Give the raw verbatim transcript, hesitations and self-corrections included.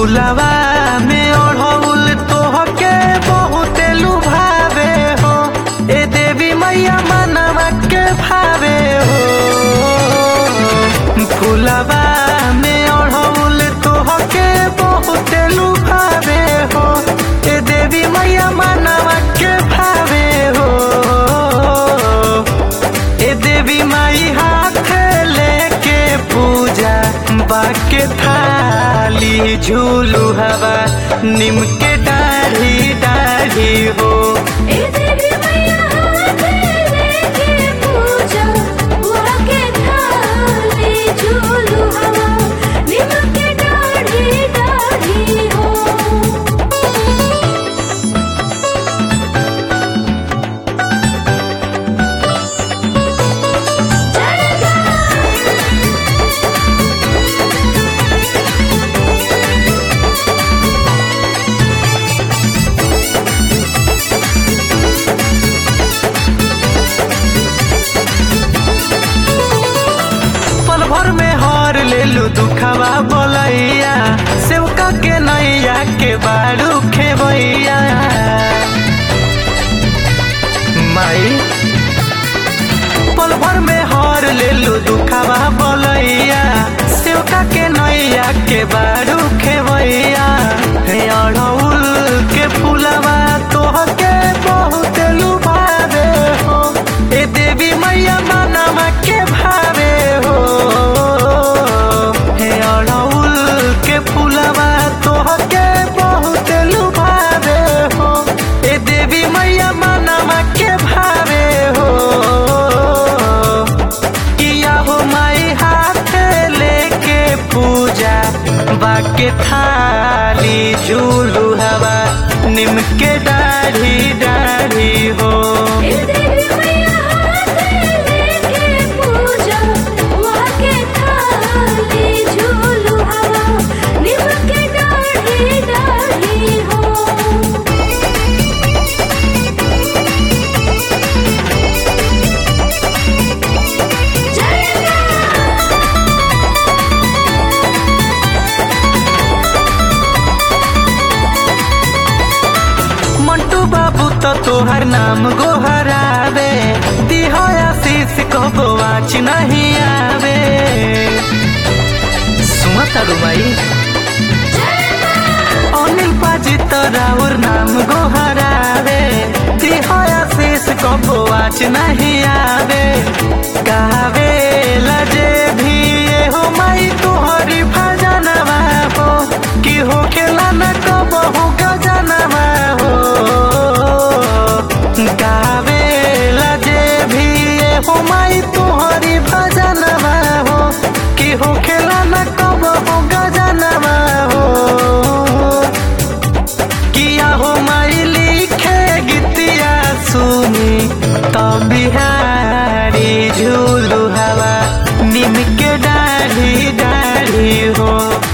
फुलवा में ओढ़ौल तोहके बहुते लुभावे हो। ए देवी मैया मनवा के भावे हो। फुलवा में ओढ़ौल तोहके बहुते लुभावे हो। ए देवी मैया मनवा के भावे हो। ए देवी माई हाथ लेके पूजा बाके थाली झूलू हवा निम के डाढ़ी डाढ़ी हो। ए देवी मैया हाथ लेके पूजा बाके थाली झूलू हवा निम के डाढ़ी डाढ़ी हो। पल भर में हार ले लू दुखवा बोलैया सेवका के नैया के बारू खेबैया। माई पल भर में हार ले लू दुखवा बोलैया सेवका के नैया के बारू खेबैया। हे अड़हुल के फूलवा तोहके बहुत लुभावे हो। ए देवी मैया मनवा के भावे हो। हे अड़हुल के फूलवा तोहके बहुत लुभावे हो। ए देवी मैया मनवा के भावे हो। किया हो माई हाथ लेके पूजा बाके थाली झूलू हवा निम के डाढ़ी डाढ़ी हो। ए देवी मैया हाथ लेके पूजा बाके थाली झूलू हवा निम के डाढ़ी डाढ़ी हो। मंटू बाबू तो तोहर नाम गोहरावे दिहो आशीष को गोवाच नहीं आवे। सुना तारू माई अनिल पाजी तो राउर नाम गोहरावे दिहो आशीष को गोवाच नहीं आवे। गावे लजे भी ये हो माई तोहरी भजनवा हो कि हो खेला न कबहू गजनवा हो। गावे लजे भी ये हो माई तोहरी भजनवा हो कि हो खेला न कबहू गजनवा हो। किया हो माई लिखे गीतिया सुनी तो बिहारी झूलू हवा निम के डाढ़ी डाढ़ी हो।